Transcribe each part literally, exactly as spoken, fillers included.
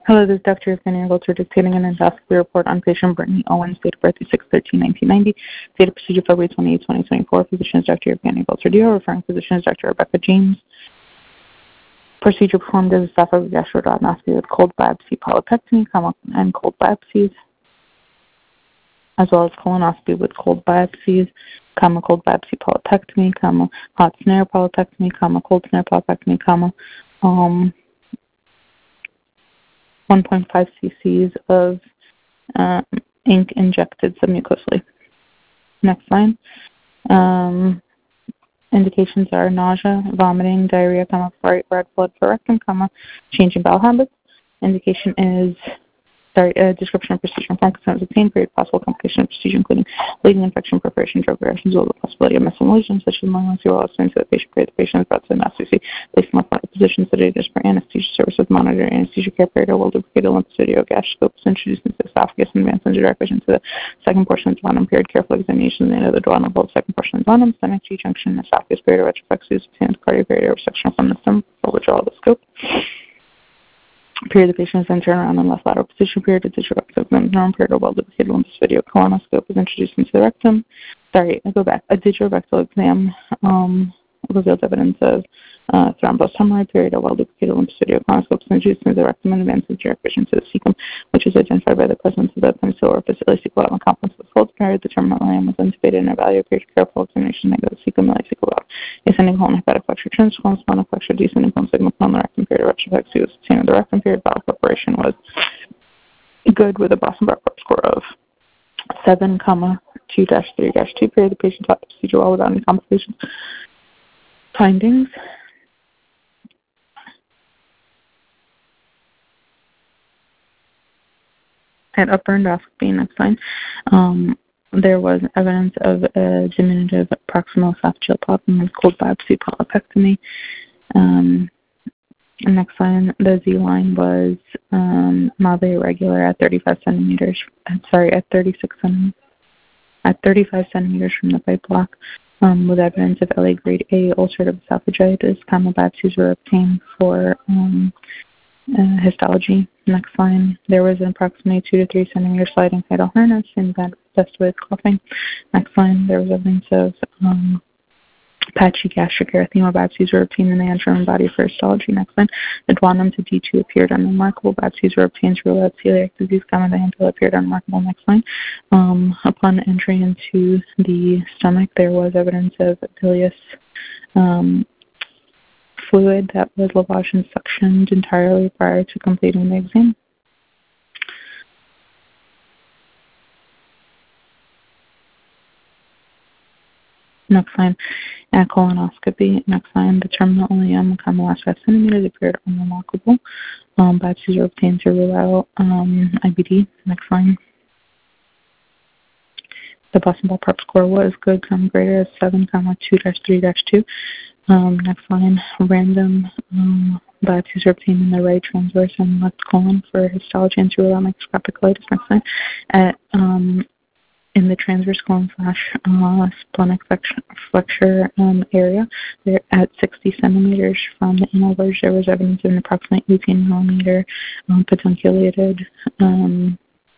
Hello, this is Doctor Evgenia Golter dictating an endoscopy report on patient Brittany Owens, date of birth is six thirteen nineteen ninety, date of procedure February twenty-eighth, twenty twenty-four. Physician is Doctor Evgenia Golter Dio, referring physician is Doctor Rebecca James. Procedure performed as a esophageal gastroduodenoscopy with cold biopsy polypectomy and cold biopsies, as well as colonoscopy with cold biopsies, comma, cold biopsy polypectomy, comma, hot snare polypectomy, comma, cold snare polypectomy, comma, um, one point five cc's of um, ink injected submucosally. Next line. Um, indications are nausea, vomiting, diarrhea, comma, bright red blood for rectum, comma, change in bowel habits. Indication is Sorry, a description of procedure and form consent was obtained. Period. Possible complication of procedure, including bleeding, infection, perforation, drug reactions, or the possibility of missing lesions, such as malignancy or extending to the patient. Period. The patient is brought to the mass C C, placed in a flat position, sedated for anesthesia service with monitor anesthesia care. Period. A well-lubricated lymph video gas scope is introduced into the esophagus and advanced into direct vision to the second portion of the duodenum. Period. Careful examination of the end of the duodenum, both second portion of the duodenum, stomach, G-junction, esophagus. Period. Retroflexes, and cardio. Period. Or section from the stem for withdrawal of the scope. Period. The patient is then turned around in left lateral position. Period. The digital rectum norm. Period. A well-lubricated lymph video colonoscope is introduced into the rectum. Sorry, I go back. A digital rectal exam um, revealed evidence of uh, thrombus hemorrhoid. Period. A well-lubricated lymph video colonoscope is introduced into the rectum and advances direct vision to the cecum, which is identified by the presence of the penicillin or facility on the complex of the fold. Period. The terminal lamb was intubated and evaluated. Period. Careful examination of the cecum, ileocecal valve. Ascending colon hepatic flexure, transcolon, splenic flexure, descending colon segment on the rectum. Period. Retroflexia was obtained in the rectum. Period. Bowel preparation was good with a Boston Bar Prep score of seven, comma, two dash three dash two. Period. The patient taught the procedure well without any complications. Findings. At upper endoscopy, next line, um, there was evidence of a diminutive proximal esophageal polyp with cold biopsy polypectomy. Um, next line, the Z line was um, mildly irregular at thirty-five centimeters. Sorry, at thirty-six centimeters. At thirty-five centimeters from the pipe block, um, with evidence of L A grade A ulcerative esophagitis. Comma biopsies were obtained for um, uh, histology. Next line, there was an approximately two to three centimeter sliding tidal harness in that test with coughing. Next line, there was evidence of um, patchy gastric erythema. Biopsies were obtained in the anterior body for histology. Next line, the duodenum to D two appeared unremarkable. Biopsies were obtained to rule out celiac disease. Comma, the ampulla appeared unremarkable. Next line, um, upon entry into the stomach, there was evidence of bilious um, fluid that was lavaged and suctioned entirely prior to completing the exam. Next line, at colonoscopy. Next line, the terminal ileum, comma, last five centimeters appeared unremarkable. Um, biopsies were obtained to rule out um, I B D. Next line. The Boston Ball Prep score was good, comma, greater as seven, comma, two dash three dash two. Um, next line, random um, biopsies are obtained in the right transverse and left colon for histology and to rule out microscopic colitis. Next line, at um, in the transverse colon slash uh, splenic flexure um, area, there at sixty centimeters from the anal verge, there was evidence of an approximately eighteen millimeter um, pedunculated um,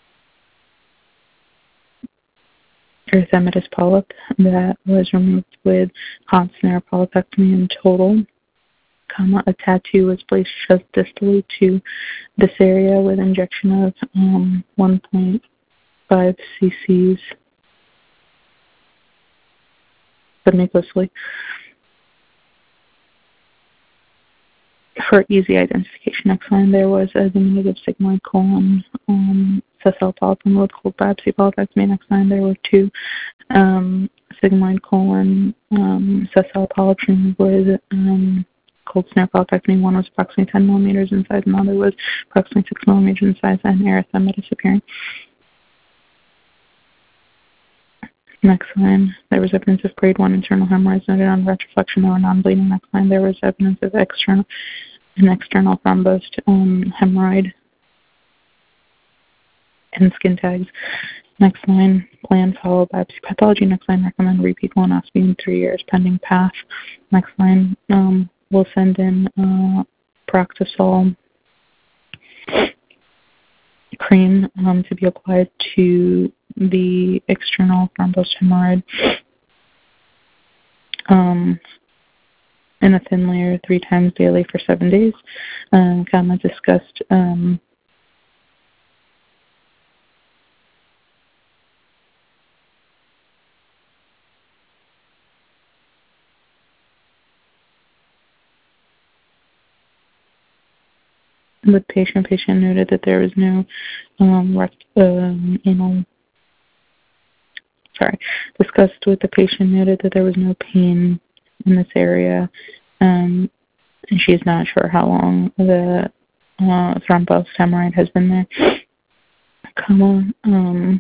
erythematous polyp that was removed with hot snare polypectomy in total. Comma, a tattoo was placed just distally to this area with injection of um, one point five cc's submucosally for easy identification. Next line, there was a diminutive sigmoid colon um, sessile polyp with cold biopsy polypectomy. Next line, there were two um, sigmoid colon um, sessile polyps with um, cold snare polypectomy. One was approximately ten millimeters in size, and the other was approximately six millimeters in size and erythematous appearing. Next line, there was evidence of grade one internal hemorrhoids noted on retroflexion. There were non-bleeding. Next line, there was evidence of external an external thrombosed um, hemorrhoid and skin tags. Next line, plan follow biopsy pathology. Next line, recommend repeat colonoscopy in three years pending P A F. Next line, um, we'll send in uh, Proctosol cream um, to be applied to the external thrombosed hemorrhoid um, in a thin layer three times daily for seven days. Um, Kama discussed um, with patient. Patient noted that there was no um, rect, um, anal, sorry, discussed with the patient, noted that there was no pain in this area, um, and she is not sure how long the uh, thrombosed hemorrhoid has been there. Comma, um,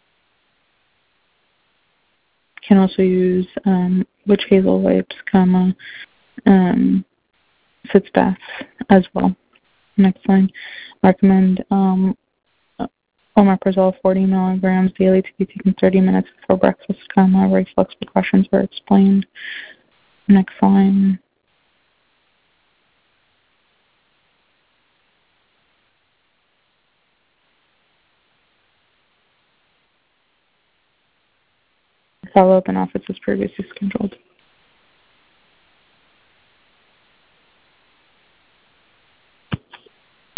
can also use um, witch hazel wipes, comma, um, sitz baths as well. Next line, recommend um, omeprazole forty milligrams daily to be taken thirty minutes before breakfast, comma, reflex precautions were explained. Next line. Follow-up in office as previously scheduled.